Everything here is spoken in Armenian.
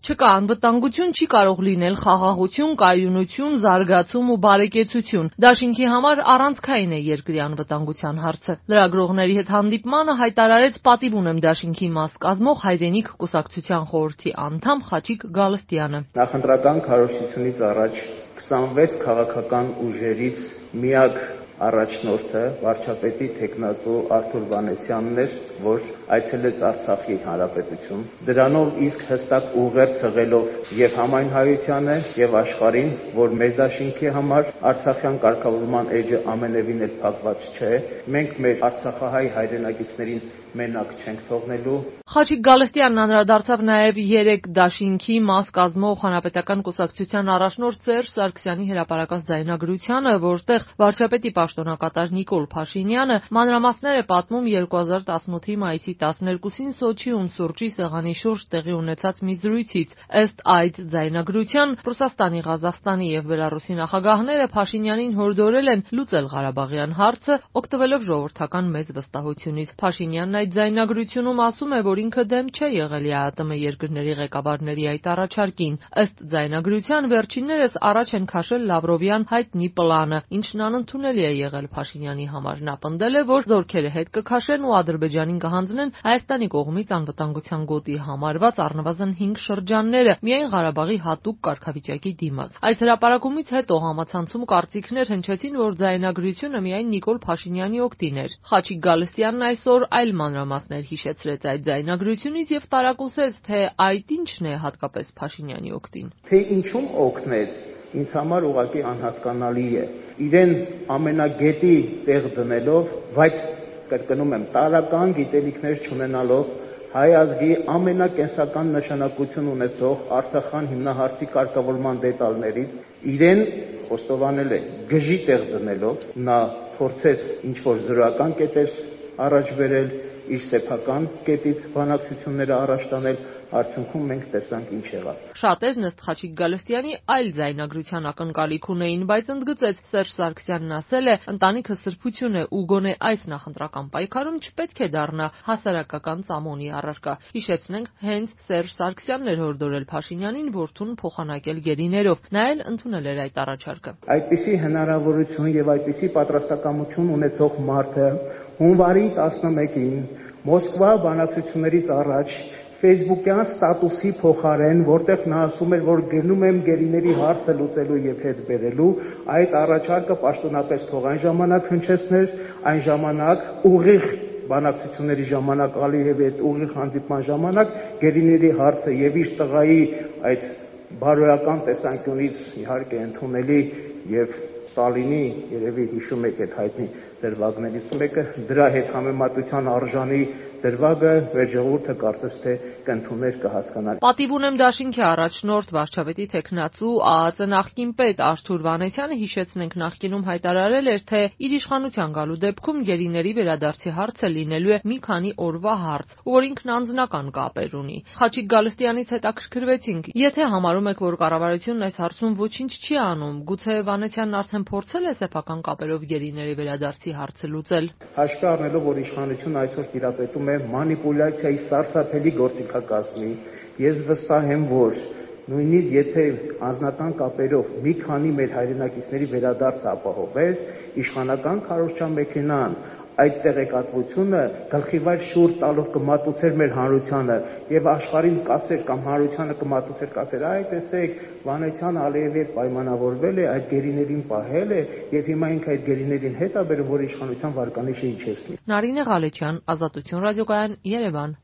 Չկա անվտանգություն, չի կարող լինել խաղաղություն, կայունություն, զարգացում ու բարեկեցություն։ Դաշինքի համար առանցքային է երկրի անվտանգության հարցը։ Լրագրողների հետ հանդիպմանը հայտարարեց պատիվ ունեմ Դաշինքի մաս կազմող Հայրենիք կուսակցության խորհրդի անդամ Խաչիկ Գալստյանը։ Նախընտրական քարոզությունից առաջ 26 քաղաքական ուժերից միակ առաջնորդը վարչապետի թեկնածու Արթուր Վանեցյանն էր, որ այցելեց Արցախի հանրապետություն։ Դրանով իսկ հստակ ուղերձ հղելով եւ համայնհայությանը եւ աշխարհին, որ մեր դաշինքի համար Արցախյան կարգավորման էջը ամենևին էլ փակված չէ, մենք մեր արցախահայ հայրենակիցներին մենակ չենք թողնելու։ Խաչիկ Գալստյանն անդրադարձավ նաև 3 դաշինքի մաս կազմող Հանրապետական կուսակցության առաջնորդ Սերժ Սարգսյանի հրապարակած ձայնագրությանը, որտեղ վարչապետի պաշտոնակատար Նիկոլ Փաշինյանը մանրամասներ է պատմում 2018-ի մայիսի 12-ին Սոչիում սուրճի սեղանի շուրջ տեղի ունեցած մի զրույցից։ Ըստ այդ ձայնագրության Ռուսաստանի, Ղազախստանի եւ Բելարուսի նախագահները Փաշինյանին հորդորել են լուծել Ղարաբաղյան հարցը, օգտվելով ժողովրդական մեծ վստահությունից։ Փաշինյանն այդ ձայնագրությունում ասում է, որ ինքը դեմ չէ եղել ԵԱՏՄ երկրների ղեկավարների այդ առաջարկին։ Ըստ ձայնագրության վերջիններս առաջ են քաշել Լավրովյան հայտնի պլանը, ինչն անընդունելի է եղել Փաշինյանի համար։ Նա պնդել է, որ զորքերը հետ կքաշեն ու Ադրբեջանին կհանձնեն Հայաստանի կողմից անվտանգության գոտի համարված առնվազն 5 շրջանները, միայն Ղարաբաղի հատուկ կարգավիճակի դիմաց։ Այս հրապարակումից հետո համացանցում կարծիքներ հնչեցին, որ ձայնագրությունը միայն Նիկոլ Փաշինյանի օգտին էր։ Խաչիկ Գալստյանն այսօր այլ մանրամասներ հիշեցրեց այդ ձայնագրությունից եւ տարակուսեց, թե այդ ինչն է հատկապես Փաշինյանի օգտին։ Թե ինչում օգնեց, ինձ համար ուղղակի անհասկանալի է։ Իրեն ամենագետի տեղ դնելով, բայց կրկնում եմ, տարական գիտելիքներ չունենալով հայ ազգի ամենակենսական նշանակություն ունեցող Արցախյան հիմնահարցի կարգավորման դետալներից իրեն խոստովանել է գժի տեղ դնելով, նա փորձեց ինչ-որ զրոյական կետեր առաջ բերել, իր սեփական կետից բանակցությունները առաջ տանել, արդյունքում մենք տեսանք ինչ եղավ։ Շատերն ըստ Խաչիկ Գալստյանի այլ ձայնագրության ակնկալիք ունեին, բայց ընդգծեց Սերժ Սարգսյանն ասել է, ընտանիքը սրբություն է ու գոնե այս նախընտրական պայքարում չպետք է դառնա հասարակական ծամոնի առարկա։ Հիշեցնենք, հենց Սերժ Սարգսյանն էր հորդորել Փաշինյանին որդուն փոխանակել գերիներով, նա էլ ընդունել էր այդ առաջարկը։ Այդպիսի հնարավորություն եւ այդպիսի պատրաստակամություն ունեցող մարդը հունվարի 11-ին Մոսկվա բանակցություններից առաջ Facebook-յան ստատուսի փոխարեն, որտեղ նա ասում էր, որ գնում եմ գերիների հարցը լուծելու եւ հետ բերելու, այդ առաջարկը պաշտոնապես թող այն ժամանակ հնչեցներ, այն ժամանակ ուղիղ բանակցությունների ժամանակ Ալիևի հետ ուղիղ հանդիպման ժամանակ գերիների հարցը եւ իր տղայի այդ բարոյական տեսանկյունից իհարկե ընդունելի եւ Ստալինի, երևի հիշում եք այդ հայտնի դրվագներից մեկը, դրա հետ համեմատության արժանի դրվագը մեր ժողովուրդը կարծես թե կընդուներ, կհասկանար։ Պատիվ ունեմ Դաշինքի առաջնորդ վարչապետի թեկնածու ԱԱԾ նախկին պետ Արթուր Վանեցյանը, հիշեցնենք, նախկինում հայտարարել էր, թե իր իշխանության գալու դեպքում գերիների վերադարձի հարցը լինելու է մի քանի օրվա հարց, որ ինքն անձնական կապեր ունի։ Խաչիկ Գալստյանից հետաքրքրվեցինք, եթե համարում եք, որ կառավարությունն այս հարցում ոչինչ չի անում, գուցե Վանեցյանն արդեն փորձել է սեփական կապերով գերիների վերադարձի հարցը լուծել։ Հաշվի առնելով, որ իշխանությունը այսօր տիրապետում է մանիպուլյացիայի սարսափելի գործիքակազմի, ես վստահ եմ, որ նույնիսկ եթե անձնական կապերով մի քանի մեր հայրենակիցների վերադարձը ապահովեր, իշխանական քարոզչական մեքենան այդ տեղեկատվությունը գլխիվայր շուռ տալով կմատուցեր մեր հանրությանը եւ աշխարհին կասեր կամ հանրությանը կմատուցեր, կասեր, այ տեսեք, Վանեցյան Ալիևի հետ պայմանավորվել է, այդ գերիներին պահել է եւ հիմա ինքը այդ գերիներին հետ է բերում, որ իշխանության վարկանիշը իջեցնի։ Նարինե Ղալեչյան, Ազատություն ռադիոկայան, Երևան։